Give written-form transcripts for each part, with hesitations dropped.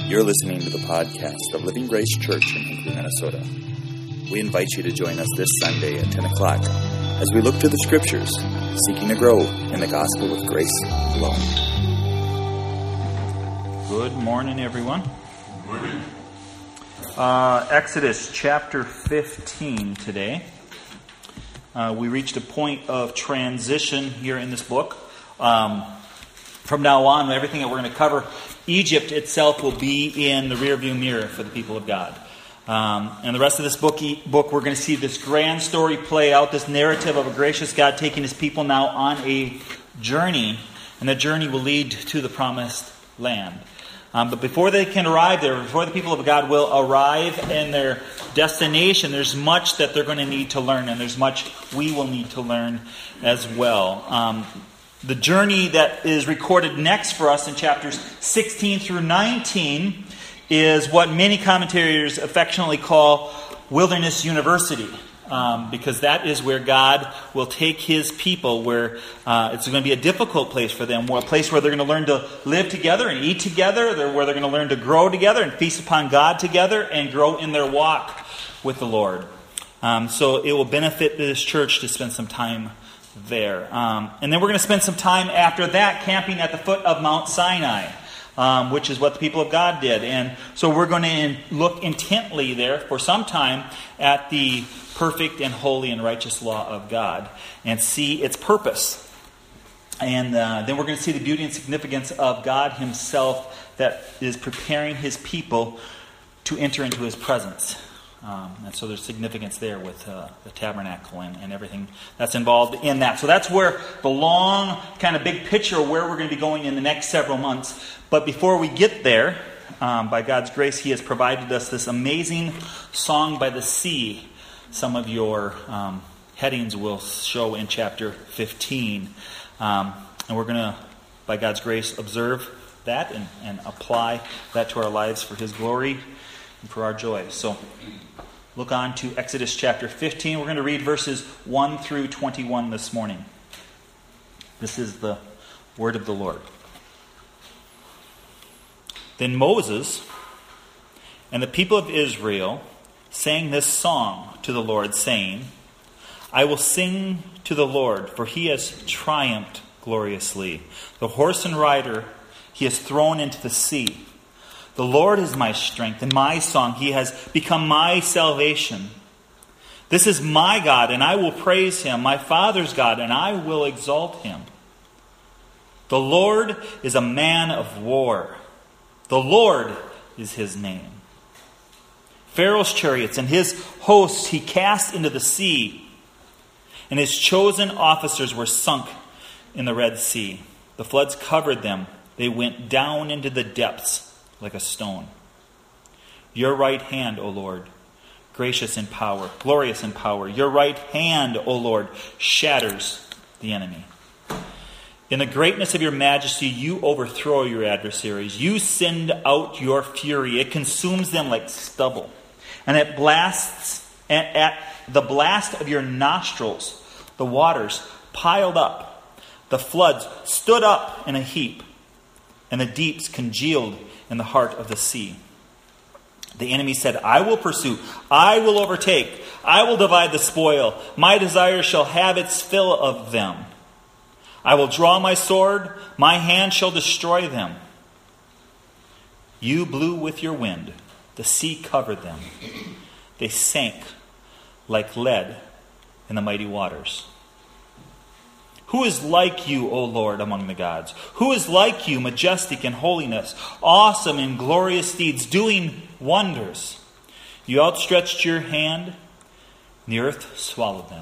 You're listening to the podcast of Living Grace Church in Hinkley, Minnesota. We invite you to join us this Sunday at 10 o'clock as we look to the Scriptures, seeking to grow in the gospel of grace alone. Good morning, everyone. Good morning. Exodus chapter 15 today. We reached a point of transition here in this book. From now on, everything that we're going to cover, Egypt itself will be in the rearview mirror for the people of God. And the rest of this book, we're going to see this grand story play out, this narrative of a gracious God taking his people now on a journey. And the journey will lead to the promised land. But before they can arrive there, before the people of God will arrive in their destination, there's much that they're going to need to learn, and there's much we will need to learn as well. The journey that is recorded next for us in chapters 16 through 19 is what many commentators affectionately call Wilderness University. Because that is where God will take his people, where it's going to be a difficult place for them, a place where they're going to learn to live together and eat together, where they're going to learn to grow together and feast upon God together and grow in their walk with the Lord. So it will benefit this church to spend some time there. And then we're going to spend some time after that camping at the foot of Mount Sinai, which is what the people of God did. And so we're going to look intently there for some time at the perfect and holy and righteous law of God and see its purpose. And then we're going to see the beauty and significance of God himself that is preparing his people to enter into his presence. And so there's significance there with the tabernacle and everything that's involved in that. So that's where the long kind of big picture of where we're going to be going in the next several months. But before we get there, by God's grace, he has provided us this amazing Song by the Sea. Some of your headings will show in chapter 15. And we're going to, by God's grace, observe that and apply that to our lives for his glory and for our joy. So look on to Exodus chapter 15. We're going to read verses 1 through 21 this morning. This is the word of the Lord. Then Moses and the people of Israel sang this song to the Lord, saying, I will sing to the Lord, for he has triumphed gloriously. The horse and rider he has thrown into the sea. The Lord is my strength and my song. He has become my salvation. This is my God, and I will praise him, my Father's God, and I will exalt him. The Lord is a man of war. The Lord is his name. Pharaoh's chariots and his hosts he cast into the sea, and his chosen officers were sunk in the Red Sea. The floods covered them. They went down into the depths like a stone. Your right hand, O Lord, gracious in power, glorious in power. Your right hand, O Lord, shatters the enemy. In the greatness of your majesty, you overthrow your adversaries. You send out your fury. It consumes them like stubble. And at the blast of your nostrils, the waters piled up. The floods stood up in a heap, and the deeps congealed in the heart of the sea. The enemy said, I will pursue, I will overtake, I will divide the spoil. My desire shall have its fill of them. I will draw my sword, my hand shall destroy them. You blew with your wind. The sea covered them. They sank like lead in the mighty waters. Who is like you, O Lord, among the gods? Who is like you, majestic in holiness, awesome in glorious deeds, doing wonders? You outstretched your hand, and the earth swallowed them.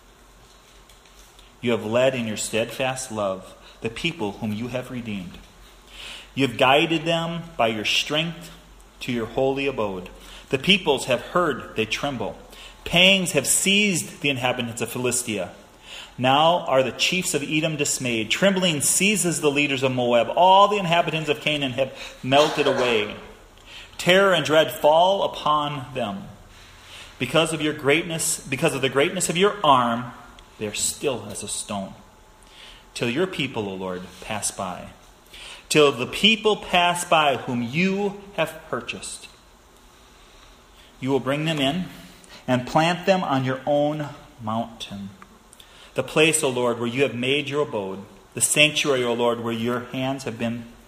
You have led in your steadfast love the people whom you have redeemed. You have guided them by your strength to your holy abode. The peoples have heard, they tremble. Pangs have seized the inhabitants of Philistia. Now are the chiefs of Edom dismayed. Trembling seizes the leaders of Moab. All the inhabitants of Canaan have melted away. Terror and dread fall upon them. Because of your greatness, because of the greatness of your arm, they are still as a stone. Till your people, O Lord, pass by. till the people pass by whom you have purchased. You will bring them in and plant them on your own mountain. The place, O Lord, where you have made your abode, the sanctuary, O Lord, where your hands have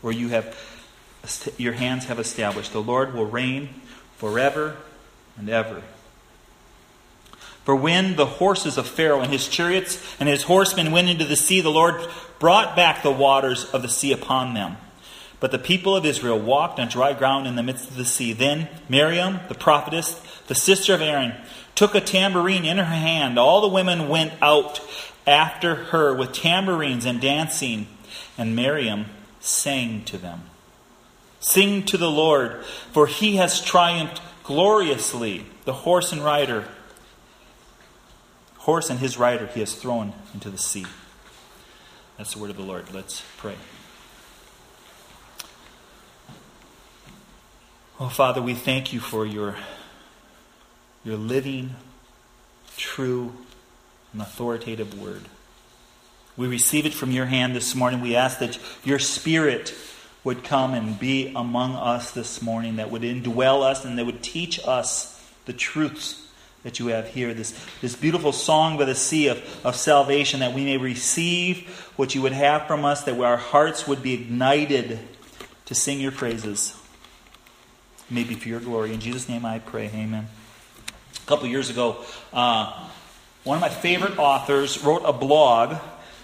established. The Lord will reign forever and ever. For when the horses of Pharaoh and his chariots and his horsemen went into the sea, the Lord brought back the waters of the sea upon them. But the people of Israel walked on dry ground in the midst of the sea. Then Miriam, the prophetess, the sister of Aaron, took a tambourine in her hand. All the women went out after her with tambourines and dancing. And Miriam sang to them, "Sing to the Lord, for he has triumphed gloriously. The horse and his rider he has thrown into the sea." That's the word of the Lord. Let's pray. Oh, Father, we thank you for your living, true, and authoritative word. We receive it from your hand this morning. We ask that your Spirit would come and be among us this morning, that would indwell us and that would teach us the truths that you have here. This beautiful song by the sea of salvation, that we may receive what you would have from us, that our hearts would be ignited to sing your praises. Maybe for your glory. In Jesus' name I pray. Amen. A couple years ago, one of my favorite authors wrote a blog.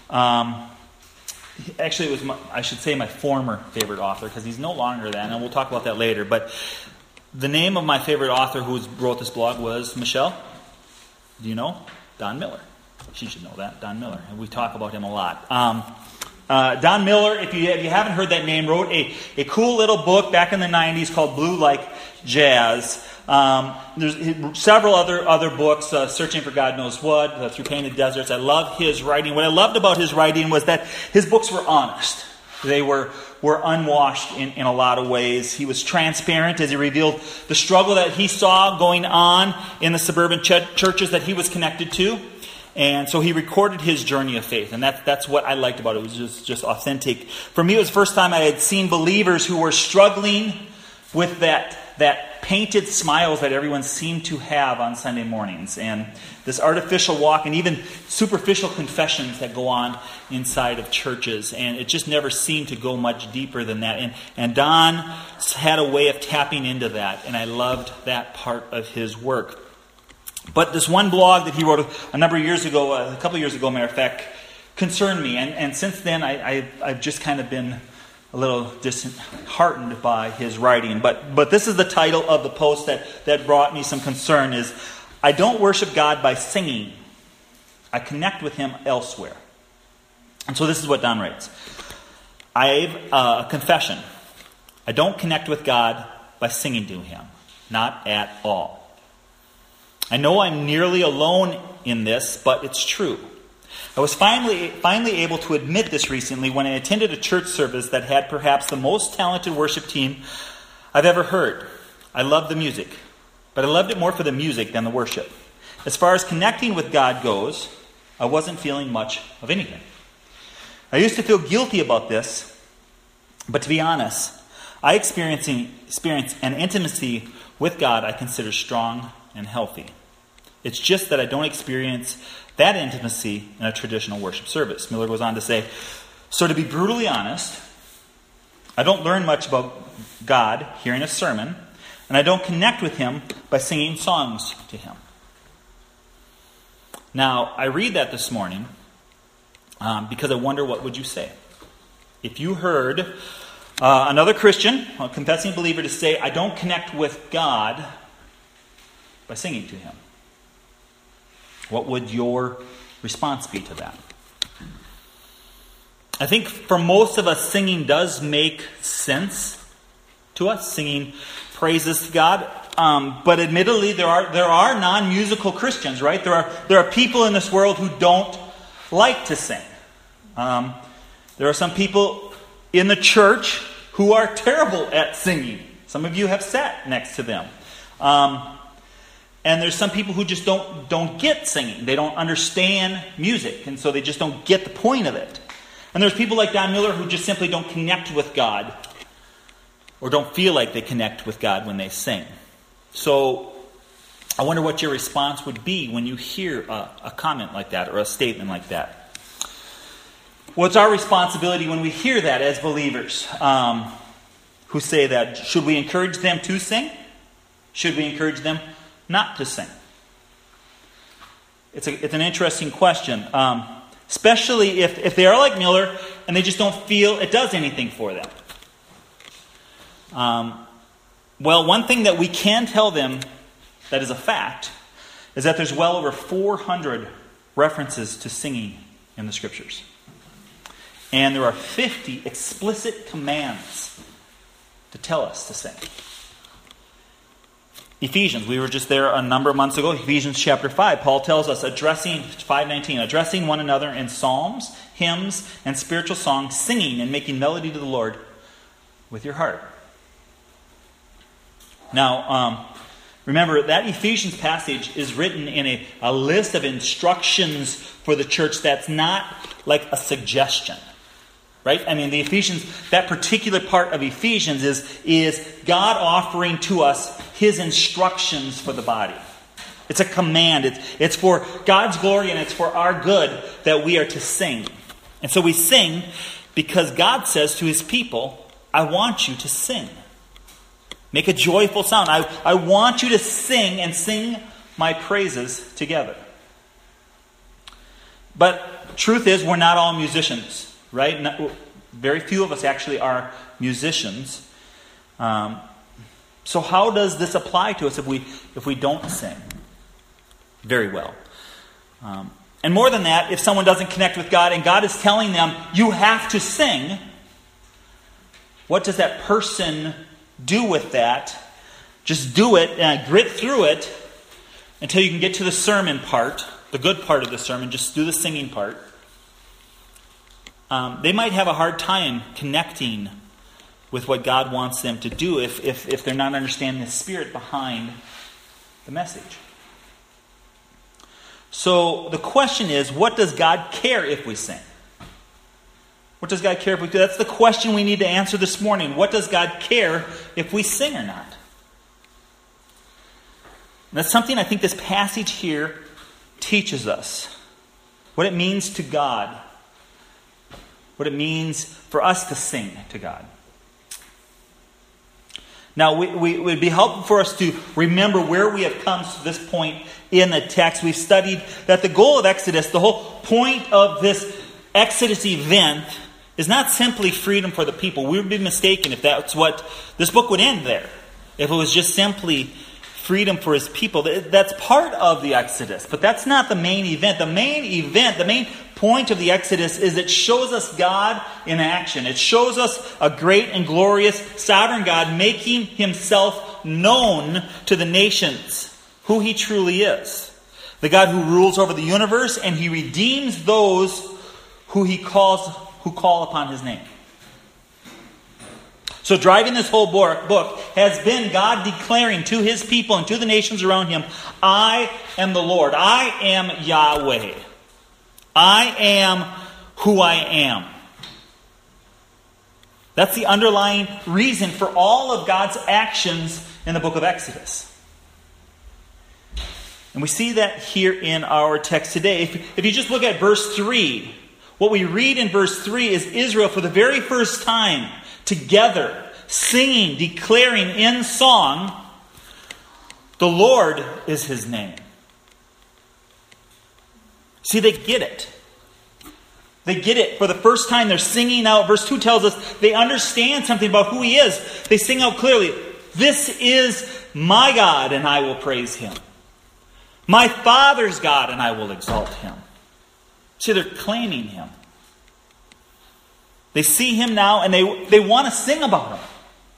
Actually, it was, my former favorite author, because he's no longer that, and we'll talk about that later. But the name of my favorite author who wrote this blog was Michelle. Do you know? Don Miller. She should know that. Don Miller. And we talk about him a lot. Don Miller, if you haven't heard that name, wrote a cool little book back in the 90s called Blue Like Jazz. There's several other books, Searching for God Knows What, Through Painted Deserts. I love his writing. What I loved about his writing was that his books were honest. They were unwashed in a lot of ways. He was transparent as he revealed the struggle that he saw going on in the suburban churches that he was connected to. And so he recorded his journey of faith. And that's what I liked about it. It was just authentic. For me, it was the first time I had seen believers who were struggling with that painted smiles that everyone seemed to have on Sunday mornings. And this artificial walk and even superficial confessions that go on inside of churches. And it just never seemed to go much deeper than that. And Don had a way of tapping into that. And I loved that part of his work. But this one blog that he wrote a couple of years ago, matter of fact, concerned me. And since then, I've just kind of been a little disheartened by his writing. But this is the title of the post that brought me some concern is, I don't worship God by singing. I connect with him elsewhere. And so this is what Don writes. I have a confession. I don't connect with God by singing to him. Not at all. I know I'm nearly alone in this, but it's true. I was finally able to admit this recently when I attended a church service that had perhaps the most talented worship team I've ever heard. I loved the music, but I loved it more for the music than the worship. As far as connecting with God goes, I wasn't feeling much of anything. I used to feel guilty about this, but to be honest, I experienced an intimacy with God I consider strong and healthy. It's just that I don't experience that intimacy in a traditional worship service. Miller goes on to say, so to be brutally honest, I don't learn much about God hearing a sermon, and I don't connect with him by singing songs to him. Now, I read that this morning because I wonder, what would you say? If you heard another Christian, a confessing believer, to say, I don't connect with God by singing to him, what would your response be to that? I think for most of us, singing does make sense to us, singing praises to God. But admittedly, there are non-musical Christians, right? There are people in this world who don't like to sing. There are some people in the church who are terrible at singing. Some of you have sat next to them. And there's some people who just don't get singing. They don't understand music, and so they just don't get the point of it. And there's people like Don Miller who just simply don't connect with God or don't feel like they connect with God when they sing. So I wonder what your response would be when you hear a comment like that or a statement like that. Well, it's our responsibility when we hear that as believers who say that. Should we encourage them to sing? Should we encourage them not to sing? It's an interesting question. Especially if they are like Miller and they just don't feel it does anything for them. Well, one thing that we can tell them that is a fact is that there's well over 400 references to singing in the Scriptures. And there are 50 explicit commands to tell us to sing. Ephesians, we were just there a number of months ago. Ephesians chapter 5, Paul tells us, addressing one another in psalms, hymns, and spiritual songs, singing and making melody to the Lord with your heart. Now, remember, that Ephesians passage is written in a list of instructions for the church that's not like a suggestion. Right? I mean, the Ephesians, that particular part of Ephesians is God offering to us His instructions for the body. It's a command. It's for God's glory and it's for our good that we are to sing. And so we sing because God says to His people, I want you to sing. Make a joyful sound. I want you to sing and sing my praises together. But truth is, we're not all musicians. Right? Very few of us actually are musicians. So how does this apply to us if we don't sing very well? And more than that, if someone doesn't connect with God and God is telling them, you have to sing, what does that person do with that? Just do it and grit through it until you can get to the sermon part, the good part of the sermon. Just do the singing part. They might have a hard time connecting with what God wants them to do if they're not understanding the spirit behind the message. So the question is, what does God care if we sing? What does God care if we do? That's the question we need to answer this morning. What does God care if we sing or not? And that's something I think this passage here teaches us. What it means to God. What it means for us to sing to God. Now, it would be helpful for us to remember where we have come to this point in the text. We've studied that the goal of Exodus, the whole point of this Exodus event, is not simply freedom for the people. We would be mistaken if that's what this book would end there. If it was just simply freedom for His people. That's part of the Exodus, but that's not the main event. The main point of the Exodus is it shows us God in action. It shows us a great and glorious sovereign God making Himself known to the nations, who He truly is. The God who rules over the universe, and He redeems those who call upon His name. So driving this whole book has been God declaring to His people and to the nations around Him, I am the Lord. I am Yahweh. I am who I am. That's the underlying reason for all of God's actions in the book of Exodus. And we see that here in our text today. If you just look at verse 3, what we read in verse 3 is Israel for the very first time together, singing, declaring in song, the Lord is His name. See, they get it. They get it. For the first time, they're singing out. Verse 2 tells us they understand something about who He is. They sing out clearly, this is my God, and I will praise Him. My Father's God, and I will exalt Him. See, they're claiming Him. They see Him now, and they want to sing about Him.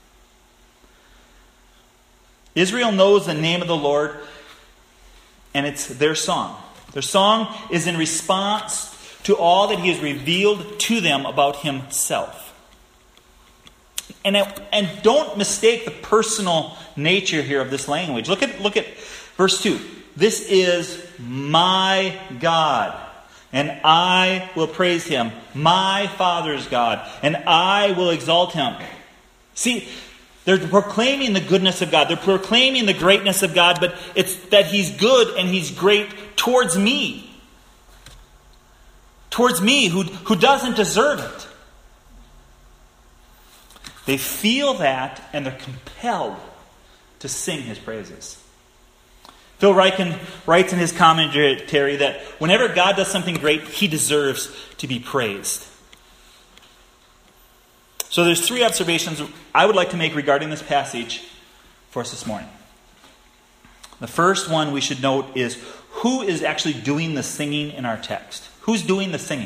Israel knows the name of the Lord, and it's their song. Their song is in response to all that He has revealed to them about Himself. And don't mistake the personal nature here of this language. Look at verse 2. This is my God. and I will praise him, my Father's God, and I will exalt him. See, they're proclaiming the goodness of God. They're proclaiming the greatness of God, but it's that he's good and he's great towards me. Towards me, who doesn't deserve it. They feel that, and they're compelled to sing his praises. Phil Ryken writes in his commentary that whenever God does something great, he deserves to be praised. So there's 3 observations I would like to make regarding this passage for us this morning. The first one we should note is who is actually doing the singing in our text. Who's doing the singing?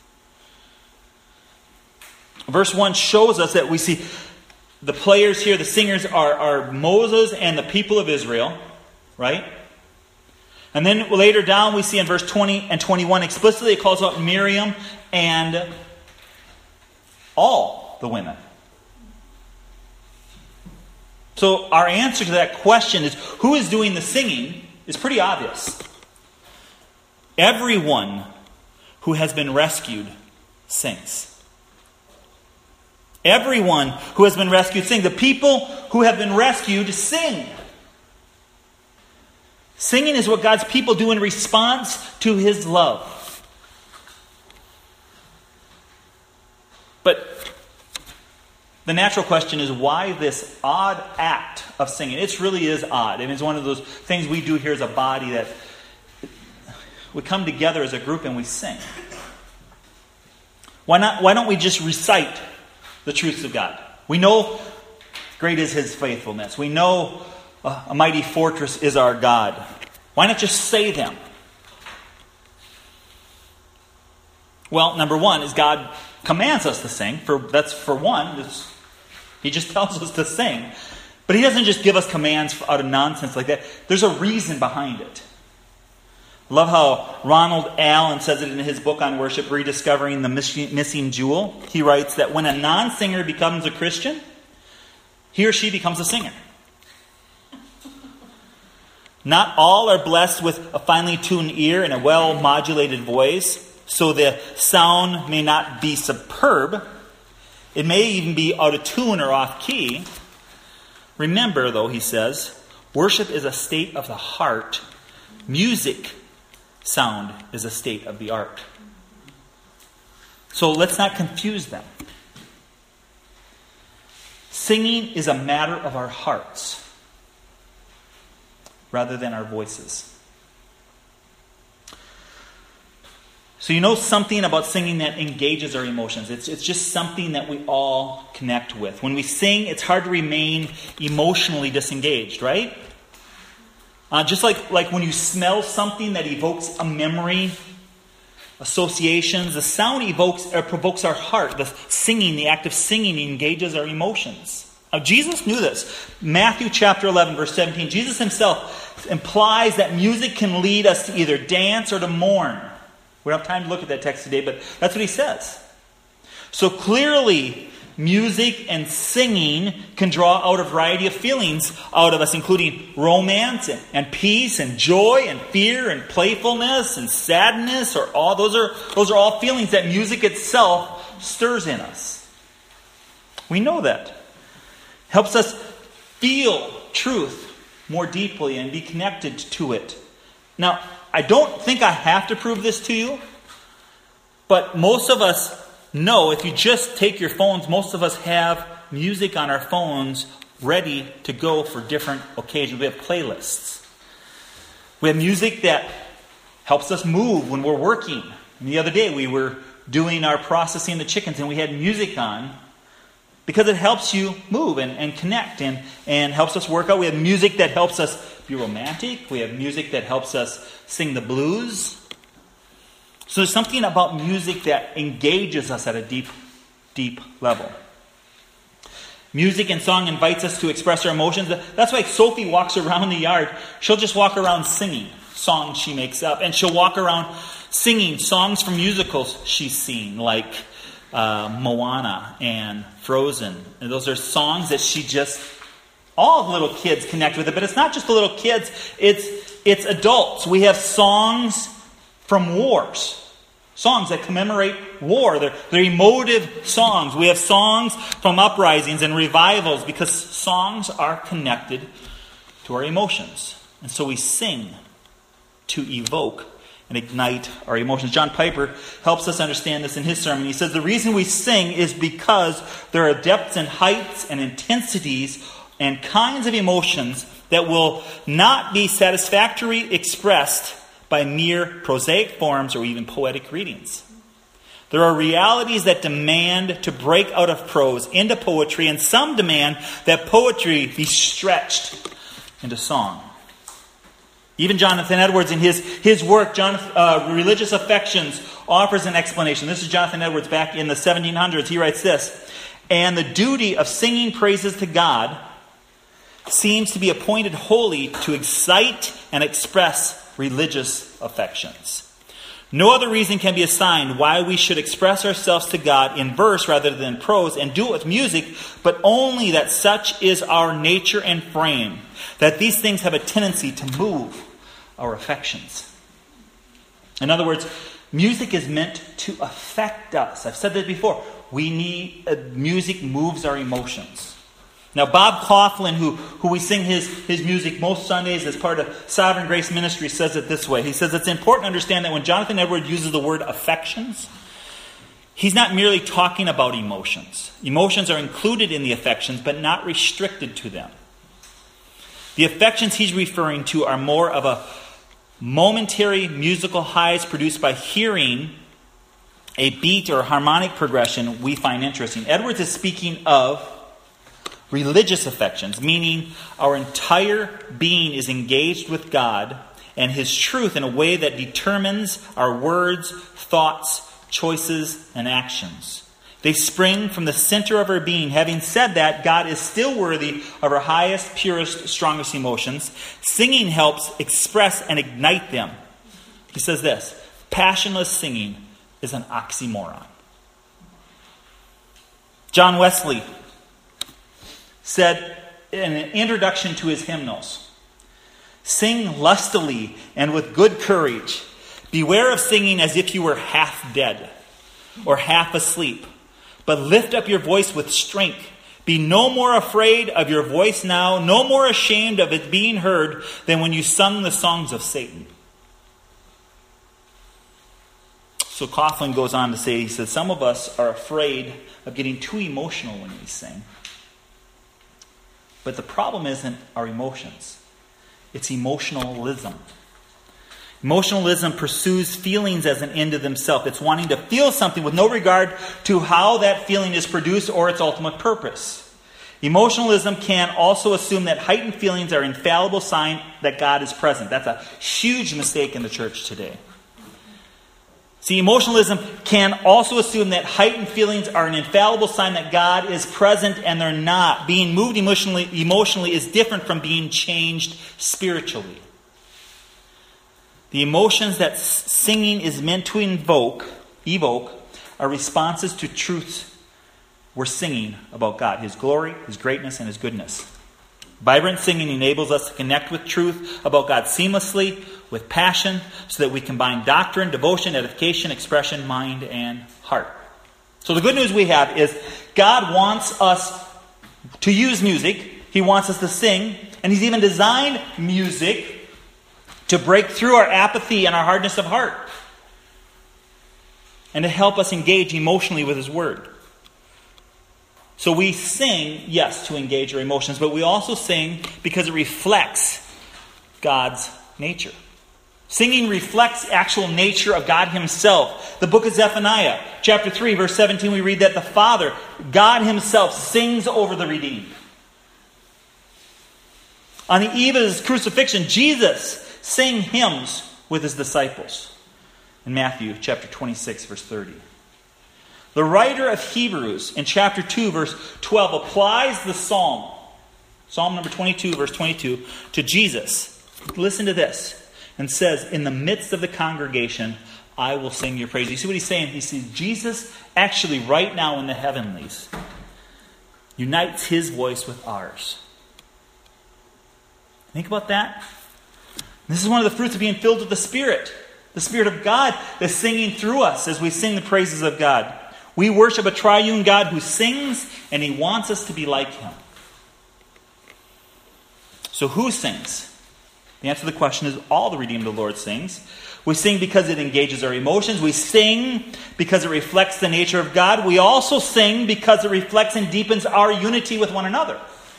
Verse 1 shows us that we see the players here, the singers, are Moses and the people of Israel, right? And then later down we see in verse 20 and 21 explicitly it calls out Miriam and all the women. So our answer to that question is who is doing the singing is pretty obvious. Everyone who has been rescued sings. Everyone who has been rescued sings. The people who have been rescued sing. Singing is what God's people do in response to his love. But the natural question is why this odd act of singing? It really is odd. I mean, it's one of those things we do here as a body that we come together as a group and we sing. Why don't we just recite the truths of God? We know great is his faithfulness. We know a mighty fortress is our God. Why not just say them? Well, number one is God commands us to sing. That's for one. He just tells us to sing. But he doesn't just give us commands out of nonsense like that. There's a reason behind it. I love how Ronald Allen says it in his book on worship, Rediscovering the Missing Jewel. He writes that when a non-singer becomes a Christian, he or she becomes a singer. Not all are blessed with a finely tuned ear and a well-modulated voice, so the sound may not be superb. It may even be out of tune or off key. Remember, though, he says, worship is a state of the heart. Music sound is a state of the art. So let's not confuse them. Singing is a matter of our hearts rather than our voices. So you know something about singing that engages our emotions. It's just something that we all connect with. When we sing, it's hard to remain emotionally disengaged, right? Just like when you smell something that evokes a memory, associations, the sound provokes our heart. The singing, the act of singing engages our emotions. Now, Jesus knew this. Matthew chapter 11, verse 17. Jesus himself implies that music can lead us to either dance or to mourn. We don't have time to look at that text today, but that's what he says. So clearly, music and singing can draw out a variety of feelings out of us, including romance and peace and joy and fear and playfulness and sadness. Or all those are all feelings that music itself stirs in us. We know that. Helps us feel truth more deeply and be connected to it. Now, I don't think I have to prove this to you, but most of us know, if you just take your phones, most of us have music on our phones ready to go for different occasions. We have playlists. We have music that helps us move when we're working. And the other day we were doing our processing the chickens and we had music on because it helps you move and connect and helps us work out. We have music that helps us be romantic. We have music that helps us sing the blues. So there's something about music that engages us at a deep, deep level. Music and song invites us to express our emotions. That's why Sophie walks around the yard. She'll just walk around singing songs she makes up. And she'll walk around singing songs from musicals she's seen, like Moana and Frozen. And those are songs that all little kids connect with it. But it's not just the little kids, it's adults. We have songs from wars. Songs that commemorate war. They're emotive songs. We have songs from uprisings and revivals because songs are connected to our emotions. And so we sing to evoke and ignite our emotions. John Piper helps us understand this in his sermon. He says the reason we sing is because there are depths and heights and intensities and kinds of emotions that will not be satisfactorily expressed by mere prosaic forms or even poetic readings. There are realities that demand to break out of prose into poetry, and some demand that poetry be stretched into song. Even Jonathan Edwards in his work, Religious Affections, offers an explanation. This is Jonathan Edwards back in the 1700s. He writes this: "And the duty of singing praises to God seems to be appointed wholly to excite and express religious affections. No other reason can be assigned why we should express ourselves to God in verse rather than prose and do it with music, but only that such is our nature and frame, that these things have a tendency to move our affections." In other words, music is meant to affect us. I've said that before. Music moves our emotions. Now, Bob Coughlin, who we sing his music most Sundays as part of Sovereign Grace Ministry, says it this way. He says it's important to understand that when Jonathan Edwards uses the word affections, he's not merely talking about emotions. Emotions are included in the affections, but not restricted to them. The affections he's referring to are more of a momentary musical highs produced by hearing a beat or harmonic progression we find interesting. Edwards is speaking of religious affections, meaning our entire being is engaged with God and His truth in a way that determines our words, thoughts, choices, and actions. They spring from the center of our being. Having said that, God is still worthy of our highest, purest, strongest emotions. Singing helps express and ignite them. He says this: passionless singing is an oxymoron. John Wesley said in an introduction to his hymnals, "Sing lustily and with good courage. Beware of singing as if you were half dead or half asleep, but lift up your voice with strength. Be no more afraid of your voice now, no more ashamed of it being heard than when you sung the songs of Satan." So Coughlin goes on to say, he says, some of us are afraid of getting too emotional when we sing. But the problem isn't our emotions. It's emotionalism. Emotionalism pursues feelings as an end to themselves. It's wanting to feel something with no regard to how that feeling is produced or its ultimate purpose. Emotionalism can also assume that heightened feelings are an infallible sign that God is present. That's a huge mistake in the church today. See, emotionalism can also assume that heightened feelings are an infallible sign that God is present, and they're not. Being moved emotionally is different from being changed spiritually. The emotions that singing is meant to evoke are responses to truths we're singing about God, His glory, His greatness, and His goodness. Vibrant singing enables us to connect with truth about God seamlessly, with passion, so that we combine doctrine, devotion, edification, expression, mind, and heart. So the good news we have is God wants us to use music. He wants us to sing. And He's even designed music to break through our apathy and our hardness of heart, and to help us engage emotionally with His Word. So we sing, yes, to engage our emotions, but we also sing because it reflects God's nature. Singing reflects the actual nature of God Himself. The book of Zephaniah, chapter 3, verse 17, we read that the Father, God Himself, sings over the redeemed. On the eve of His crucifixion, Jesus sang hymns with His disciples. In Matthew chapter 26, verse 30. The writer of Hebrews in chapter 2, verse 12, applies the psalm, Psalm number 22, verse 22, to Jesus. Listen to this. And says, in the midst of the congregation, I will sing your praise. You see what he's saying? He sees Jesus actually right now in the heavenlies unites His voice with ours. Think about that. This is one of the fruits of being filled with the Spirit. The Spirit of God is singing through us as we sing the praises of God. We worship a triune God who sings, and He wants us to be like Him. So who sings? The answer to the question is all the redeemed of the Lord sings. We sing because it engages our emotions. We sing because it reflects the nature of God. We also sing because it reflects and deepens our unity with one another.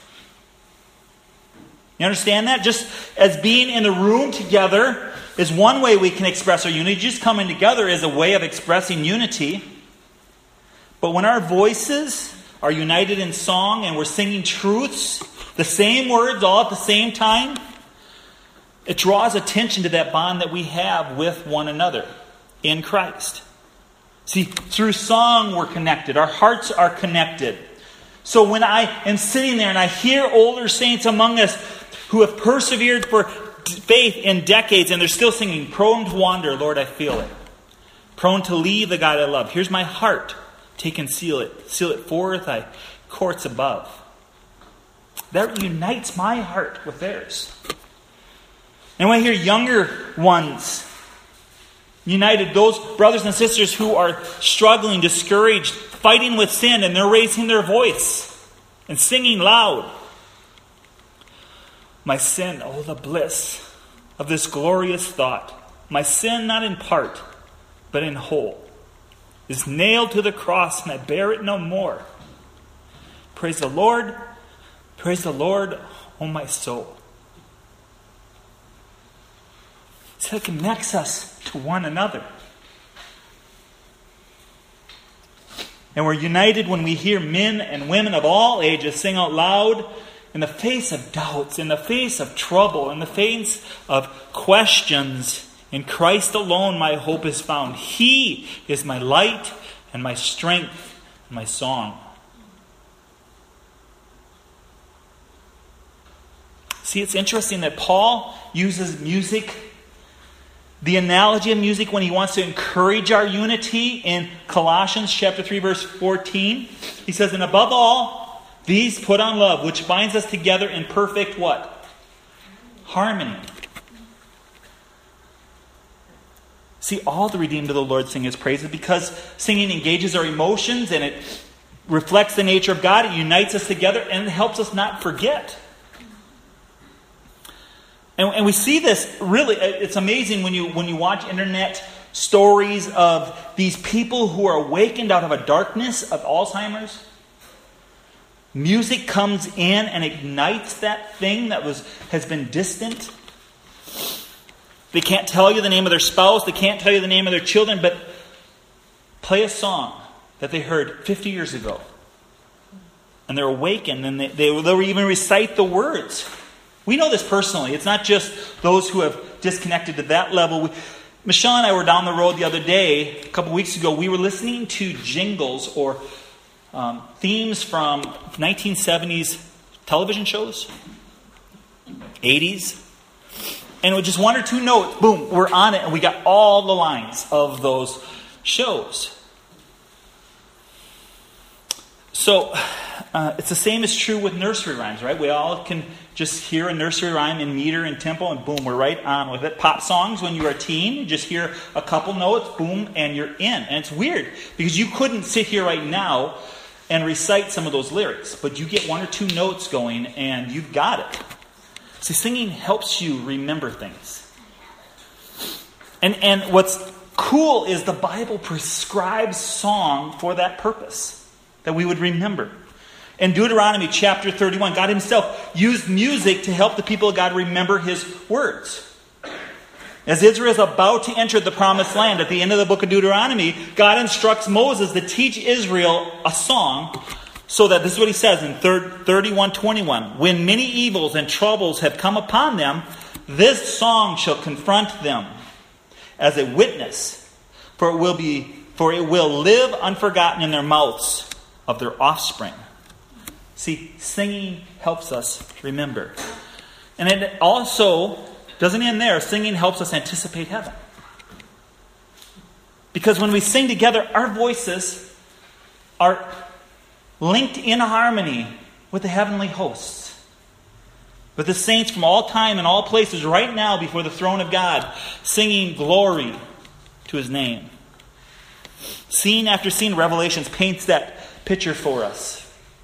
You understand that? Just as being in the room together is one way we can express our unity. Just coming together is a way of expressing unity. But when our voices are united in song and we're singing truths, the same words all at the same time, it draws attention to that bond that we have with one another in Christ. See, through song we're connected. Our hearts are connected. So when I am sitting there and I hear older saints among us who have persevered for faith in decades and they're still singing, prone to wander, Lord, I feel it. Prone to leave the God I love. Here's my heart. Take and seal it. Seal it forth thy courts above. That unites my heart with theirs. And when I hear younger ones united, those brothers and sisters who are struggling, discouraged, fighting with sin, and they're raising their voice and singing loud. My sin, oh the bliss of this glorious thought. My sin not in part, but in whole, is nailed to the cross, and I bear it no more. Praise the Lord, oh my soul. So it connects us to one another. And we're united when we hear men and women of all ages sing out loud in the face of doubts, in the face of trouble, in the face of questions. In Christ alone my hope is found. He is my light and my strength and my song. See, it's interesting that Paul uses music, the analogy of music, when he wants to encourage our unity in Colossians chapter 3, verse 14. He says, and above all, these put on love, which binds us together in perfect what? Harmony. See, all the redeemed of the Lord sing His praises because singing engages our emotions and it reflects the nature of God. It unites us together and it helps us not forget. And we see this really, it's amazing when you watch internet stories of these people who are awakened out of a darkness of Alzheimer's. Music comes in and ignites that thing that has been distant. They can't tell you the name of their spouse. They can't tell you the name of their children. But play a song that they heard 50 years ago. And they're awakened. And they'll even recite the words. We know this personally. It's not just those who have disconnected to that level. Michelle and I were down the road the other day, a couple weeks ago. We were listening to jingles or themes from 1970s television shows, 80s. And with just one or two notes, boom, we're on it. And we got all the lines of those shows. So it's the same is true with nursery rhymes, right? We all can just hear a nursery rhyme in meter and tempo, and boom, we're right on with it. Pop songs, when you're a teen, you just hear a couple notes, boom, and you're in. And it's weird, because you couldn't sit here right now and recite some of those lyrics, but you get one or two notes going, and you've got it. See, singing helps you remember things. And what's cool is the Bible prescribes song for that purpose, that we would remember. In Deuteronomy chapter 31, God Himself used music to help the people of God remember His words. As Israel is about to enter the promised land, at the end of the book of Deuteronomy, God instructs Moses to teach Israel a song, so that, this is what He says in 31:21, when many evils and troubles have come upon them, this song shall confront them as a witness, for it will live unforgotten in their mouths of their offspring. See, singing helps us remember. And it also doesn't end there. Singing helps us anticipate heaven. Because when we sing together, our voices are linked in harmony with the heavenly hosts. But the saints from all time and all places right now before the throne of God, singing glory to His name. Scene after scene, Revelations paints that picture for us.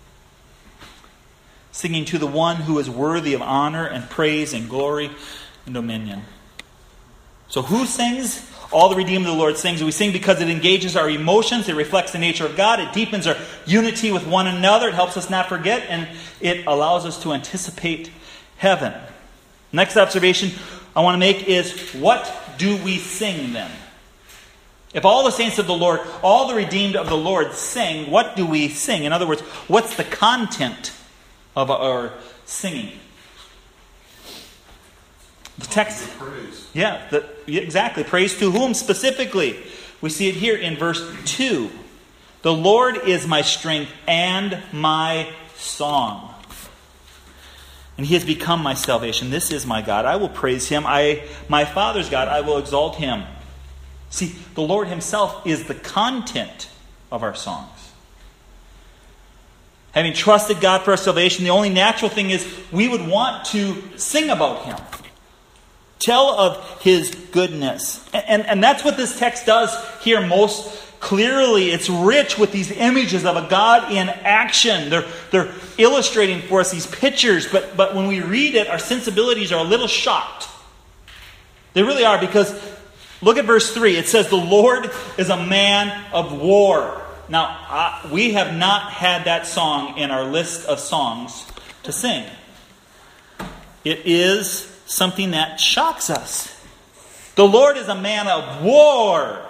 Singing to the one who is worthy of honor and praise and glory and dominion. So who sings? All the redeemed of the Lord sings. We sing because it engages our emotions. It reflects the nature of God. It deepens our unity with one another. It helps us not forget. And it allows us to anticipate heaven. Next observation I want to make is, what do we sing then? If all the saints of the Lord, all the redeemed of the Lord sing, what do we sing? In other words, what's the content of our singing? The text. Praise. Yeah, exactly. Praise to whom specifically? We see it here in verse 2. The Lord is my strength and my song, and He has become my salvation. This is my God. I will praise Him. My Father's God, I will exalt Him. See, the Lord Himself is the content of our songs. Having trusted God for our salvation, the only natural thing is we would want to sing about Him. Tell of His goodness. And that's what this text does here most clearly. It's rich with these images of a God in action. They're illustrating for us these pictures, but when we read it, our sensibilities are a little shocked. They really are, because look at verse 3. It says, the Lord is a man of war. Now, we have not had that song in our list of songs to sing. It is something that shocks us. The Lord is a man of war.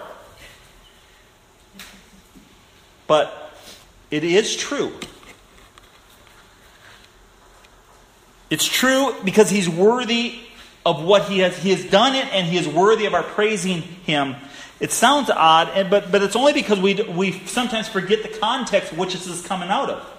But it is true. It's true because He's worthy of what He has. He has done it, and He is worthy of our praising Him. It sounds odd, but it's only because we sometimes forget the context of which this is coming out of.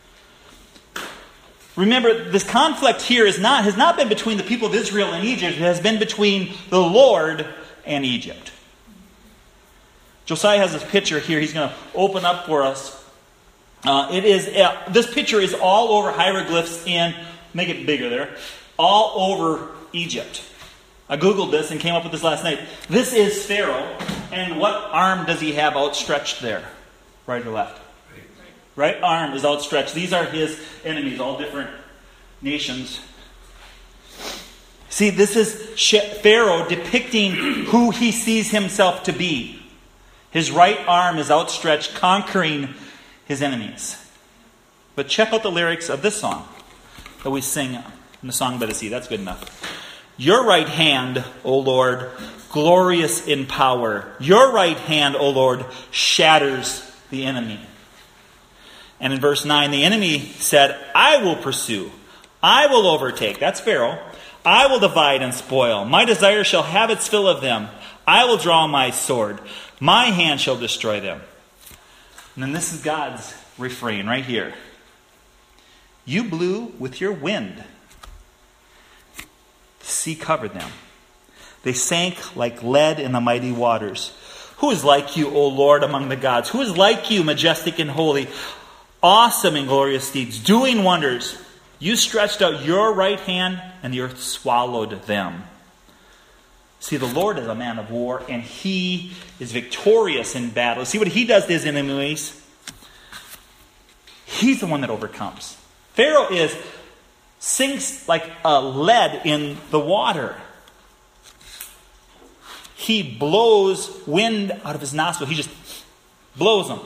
Remember, this conflict here has not been between the people of Israel and Egypt. It has been between the Lord and Egypt. Josiah has this picture here. He's going to open up for us. This picture is all over hieroglyphs make it bigger there, all over Egypt. I Googled this and came up with this last night. This is Pharaoh, and what arm does he have outstretched there? Right or left? Right arm is outstretched. These are his enemies, all different nations. See, this is Pharaoh depicting who he sees himself to be. His right arm is outstretched, conquering his enemies. But check out the lyrics of this song that we sing in the Song by the Sea. That's good enough. Your right hand, O Lord, glorious in power. Your right hand, O Lord, shatters the enemy. And in verse 9, the enemy said, I will pursue. I will overtake. That's Pharaoh. I will divide and spoil. My desire shall have its fill of them. I will draw my sword. My hand shall destroy them. And then this is God's refrain right here. You blew with your wind. The sea covered them. They sank like lead in the mighty waters. Who is like you, O Lord, among the gods? Who is like you, majestic and holy, awesome in glorious deeds, doing wonders? You stretched out your right hand, and the earth swallowed them. See, the Lord is a man of war, and He is victorious in battle. See what He does to His enemies? He's the one that overcomes. Pharaoh sinks like a lead in the water. He blows wind out of his nostril. He just blows them.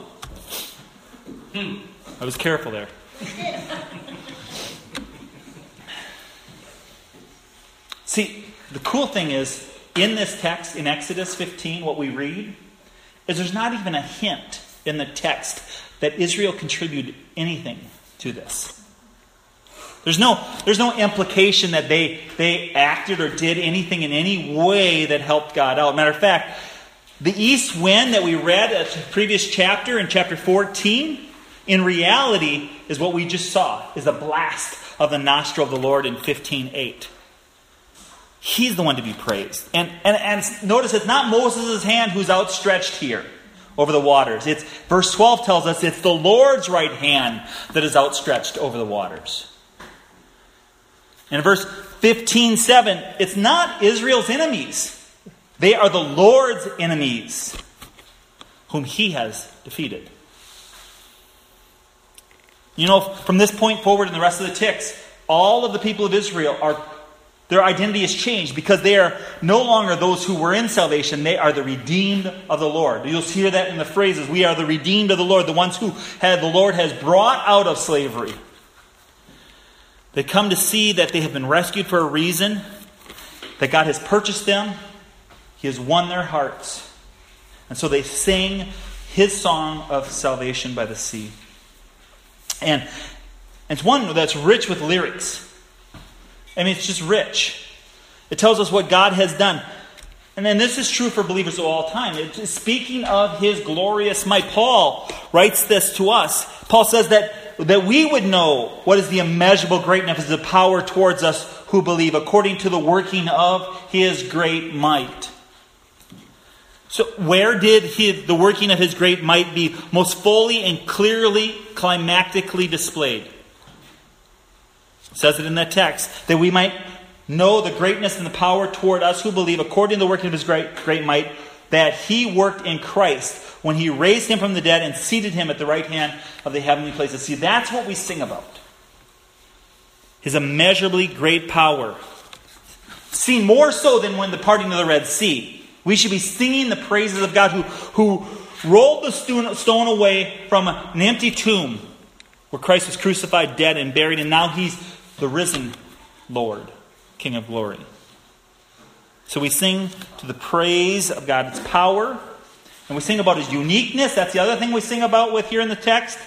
I was careful there. See, the cool thing is, in this text, in Exodus 15, what we read, is there's not even a hint in the text that Israel contributed anything to this. There's no implication that they acted or did anything in any way that helped God out. Matter of fact, the east wind that we read at the previous chapter, in chapter 14, in reality is what we just saw, is a blast of the nostril of the Lord in 15:8. He's the one to be praised. And notice it's not Moses' hand who's outstretched here over the waters. It's verse 12 tells us it's the Lord's right hand that is outstretched over the waters. And in verse 15:7, it's not Israel's enemies. They are the Lord's enemies, whom he has defeated. You know, from this point forward in the rest of the text, all of the people of Israel their identity is changed because they are no longer those who were in salvation. They are the redeemed of the Lord. You'll hear that in the phrases, we are the redeemed of the Lord, the ones who the Lord has brought out of slavery. They come to see that they have been rescued for a reason, that God has purchased them, He has won their hearts. And so they sing His song of salvation by the sea. And it's one that's rich with lyrics. I mean, it's just rich. It tells us what God has done. And then this is true for believers of all time. It's speaking of His glorious might. Paul writes this to us. Paul says that we would know what is the immeasurable greatness of the power towards us who believe, according to the working of His great might. So where did the working of His great might be most fully and clearly, climactically displayed? It says it in that text, that we might know the greatness and the power toward us who believe, according to the working of His great might, that He worked in Christ when He raised Him from the dead and seated Him at the right hand of the heavenly places. See, that's what we sing about. His immeasurably great power. Seen more so than when the parting of the Red Sea. We should be singing the praises of God who rolled the stone away from an empty tomb where Christ was crucified, dead, and buried, and now He's the risen Lord, King of glory. So we sing to the praise of God's power, and we sing about His uniqueness. That's the other thing we sing about with here in the text.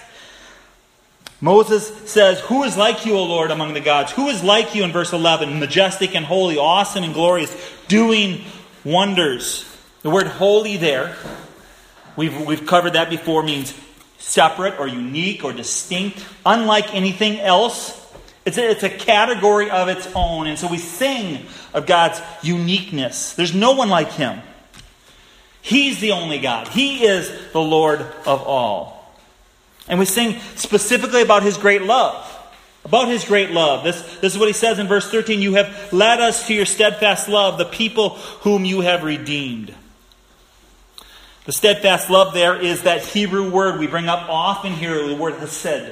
Moses says, "Who is like you, O Lord, among the gods? Who is like you," in verse 11, majestic and holy, awesome and glorious, doing wonders. The word holy there, we've covered that before, means separate or unique or distinct, unlike anything else. It's a category of its own. And so we sing of God's uniqueness. There's no one like Him. He's the only God. He is the Lord of all. And we sing specifically about His great love. About His great love. This is what He says in verse 13. You have led us to your steadfast love, the people whom you have redeemed. The steadfast love there is that Hebrew word we bring up often here, the word hesed.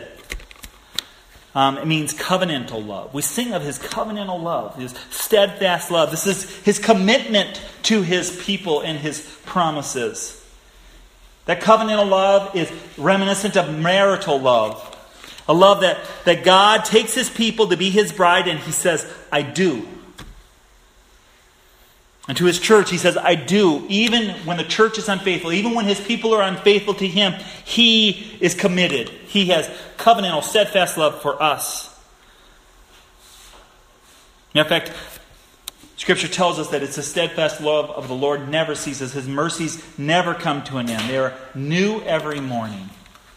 It means covenantal love. We sing of His covenantal love, His steadfast love. This is His commitment to His people and His promises. That covenantal love is reminiscent of marital love. A love that God takes His people to be His bride and He says, I do. And to His church He says, I do. Even when the church is unfaithful, even when His people are unfaithful to Him, He is committed. He has covenantal, steadfast love for us. And in fact, Scripture tells us that it's the steadfast love of the Lord never ceases. His mercies never come to an end. They are new every morning.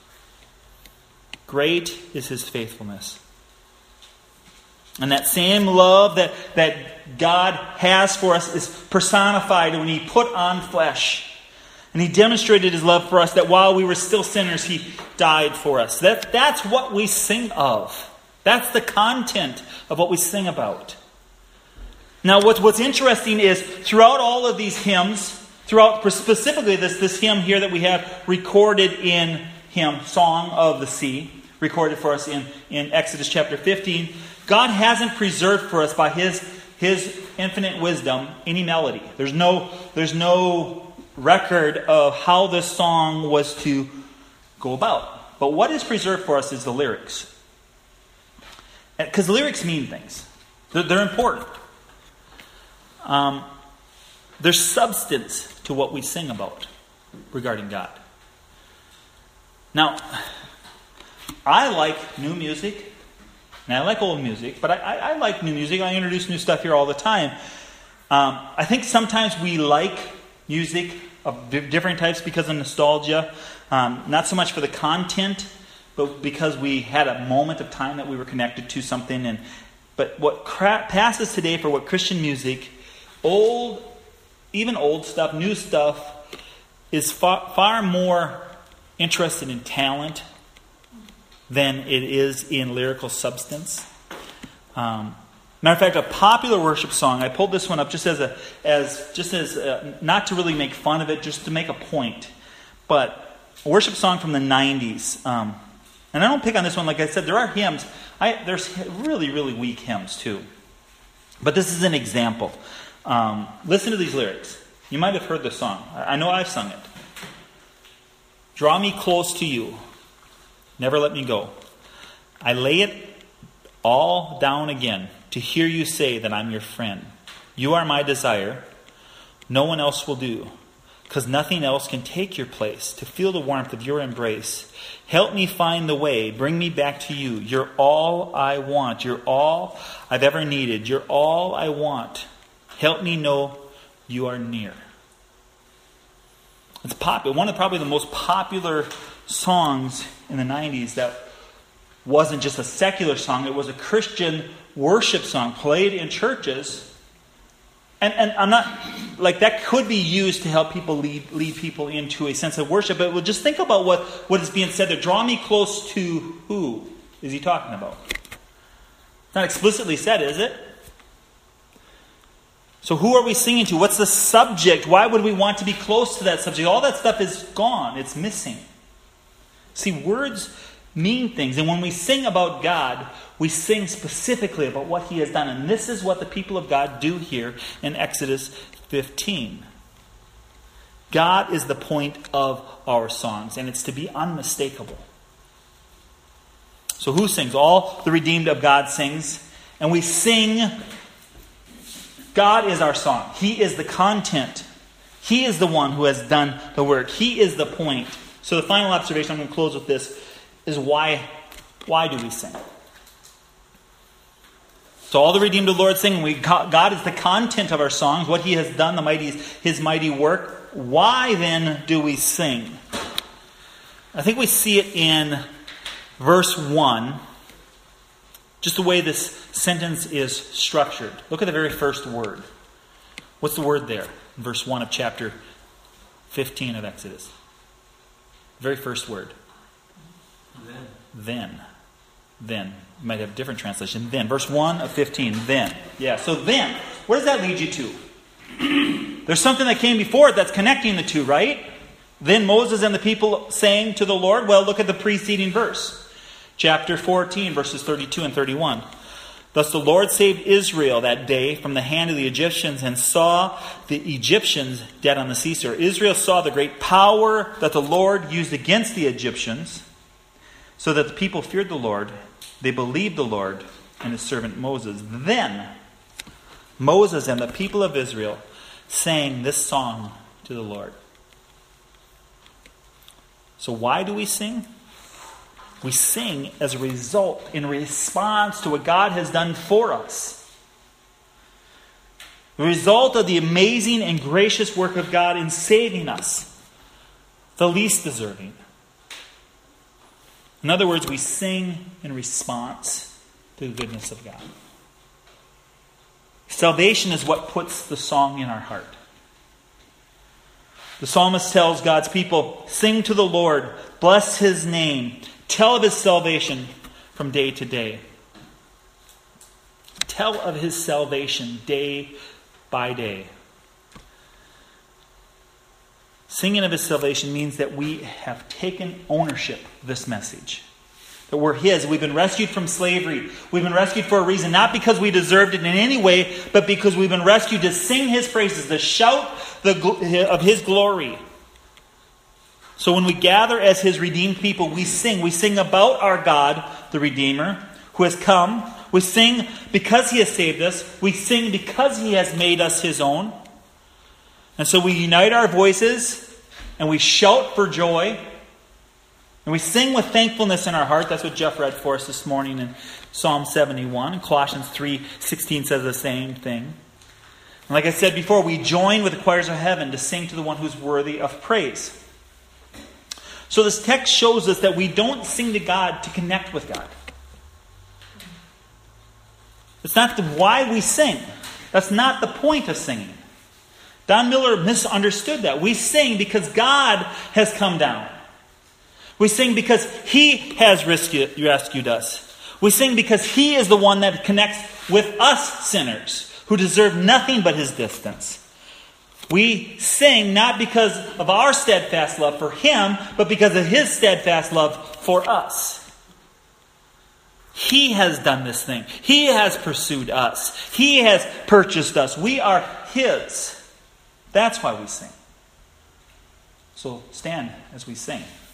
Great is His faithfulness. And that same love that God has for us is personified when He put on flesh. And He demonstrated His love for us, that while we were still sinners, He died for us. That's what we sing of. That's the content of what we sing about. Now, what's interesting is throughout all of these hymns, throughout specifically this hymn here that we have recorded in hymn, Song of the Sea, recorded for us in Exodus chapter 15, God hasn't preserved for us by His infinite wisdom any melody. There's no record of how this song was to go about. But what is preserved for us is the lyrics. Because lyrics mean things. They're important. There's substance to what we sing about regarding God. Now, I like new music, and I like old music, but I like new music. I introduce new stuff here all the time. I think sometimes we like music of different types because of nostalgia. Not so much for the content, but because we had a moment of time that we were connected to something. But what passes today for what Christian music, even old stuff, new stuff, is far more interested in talent than it is in lyrical substance. Matter of fact, a popular worship song, I pulled this one up just as not to really make fun of it, just to make a point. But a worship song from the 90s. And I don't pick on this one. Like I said, there are hymns. There's really, really weak hymns too. But this is an example. Listen to these lyrics. You might have heard the song. I know I've sung it. Draw me close to you. Never let me go. I lay it all down again to hear you say that I'm your friend. You are my desire. No one else will do. Because nothing else can take your place. To feel the warmth of your embrace. Help me find the way. Bring me back to you. You're all I want. You're all I've ever needed. You're all I want. Help me know you are near. It's popular. One of probably the most popular songs in the 90s that wasn't just a secular song. It was a Christian worship song played in churches. And I'm not, like, that could be used to help people lead people into a sense of worship. But just think about what is being said there. Draw me close to who is he talking about? It's not explicitly said, is it? So who are we singing to? What's the subject? Why would we want to be close to that subject? All that stuff is gone. It's missing. See, words mean things. And when we sing about God, we sing specifically about what He has done. And this is what the people of God do here in Exodus 15. God is the point of our songs, and it's to be unmistakable. So who sings? All the redeemed of God sings. And we sing, God is our song. He is the content. He is the one who has done the work. He is the point. So the final observation, I'm going to close with this, is why do we sing? So all the redeemed of the Lord sing. God is the content of our songs, what He has done, His mighty work. Why then do we sing? I think we see it in verse 1, just the way this sentence is structured. Look at the very first word. What's the word there? In verse 1 of chapter 15 of Exodus. Very first word. Then. You might have a different translation. Then. Verse 1 of 15. Then. Yeah, so then. Where does that lead you to? There's something that came before it that's connecting the two, right? Then Moses and the people sang to the Lord. Well, look at the preceding verse. Chapter 14, verses 32 and 31. Thus the Lord saved Israel that day from the hand of the Egyptians and saw the Egyptians dead on the seashore. Israel saw the great power that the Lord used against the Egyptians, so that the people feared the Lord. They believed the Lord and His servant Moses. Then Moses and the people of Israel sang this song to the Lord. So why do we sing? We sing as a result, in response to what God has done for us. The result of the amazing and gracious work of God in saving us, the least deserving. In other words, we sing in response to the goodness of God. Salvation is what puts the song in our heart. The psalmist tells God's people, sing to the Lord, bless His name, tell of His salvation from day to day. Tell of His salvation day by day. Singing of His salvation means that we have taken ownership of this message. That we're His. We've been rescued from slavery. We've been rescued for a reason. Not because we deserved it in any way, but because we've been rescued to sing His praises, to shout of His glory. So when we gather as His redeemed people, we sing. We sing about our God, the Redeemer, who has come. We sing because He has saved us. We sing because He has made us His own. And so we unite our voices and we shout for joy. And we sing with thankfulness in our heart. That's what Jeff read for us this morning in Psalm 71. And Colossians 3:16 says the same thing. And like I said before, we join with the choirs of heaven to sing to the one who's worthy of praise. So this text shows us that we don't sing to God to connect with God. It's not why we sing. That's not the point of singing. Don Miller misunderstood that. We sing because God has come down. We sing because He has rescued us. We sing because He is the one that connects with us sinners who deserve nothing but His distance. We sing not because of our steadfast love for Him, but because of His steadfast love for us. He has done this thing. He has pursued us. He has purchased us. We are His. That's why we sing. So stand as we sing.